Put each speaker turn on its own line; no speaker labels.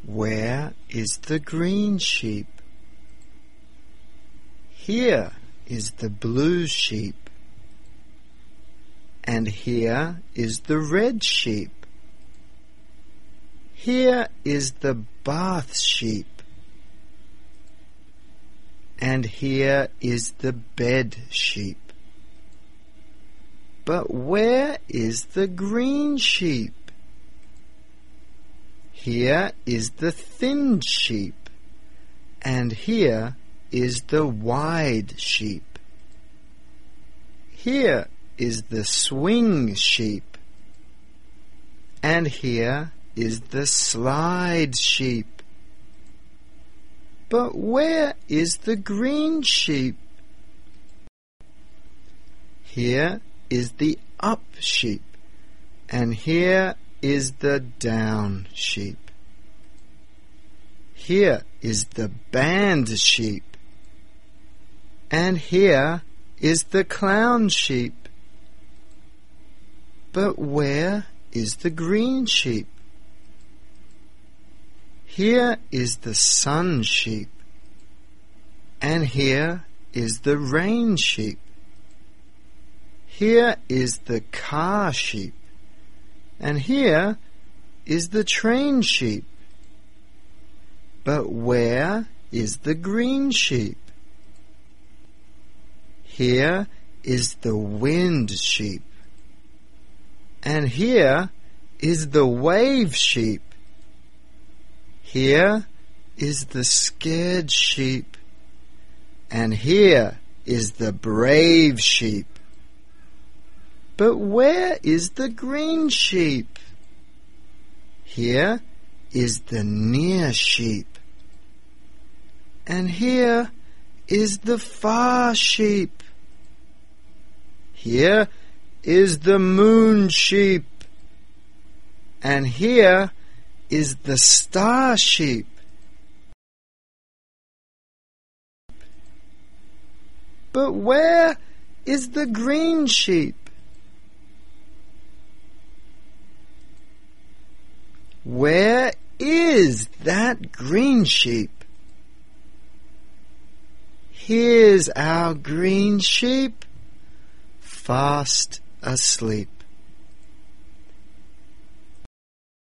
Where is the green sheep? Here is the blue sheep. And here is the red sheep. Here is the bath sheep. And here is the bed sheep. But where is the green sheep? Here is the thin sheep, and here is the wide sheep. Here is the swing sheep, and here is the slide sheep. But where is the green sheep? Here is the up sheep, and here is the down sheep. Here is the band sheep, and here is the clown sheep. But where is the green sheep? Here is the sun sheep, and here is the rain sheep. Here is the car sheep, and here is the train sheep. But where is the green sheep? Here is the wind sheep, and here is the wave sheep. Here is the scared sheep, and here is the brave sheep. But where is the green sheep? Here is the near sheep, and here is the far sheep. Here is the moon sheep, and here is the star sheep. But where is the green sheep? Where is that green sheep? Here's our green sheep, fast asleep.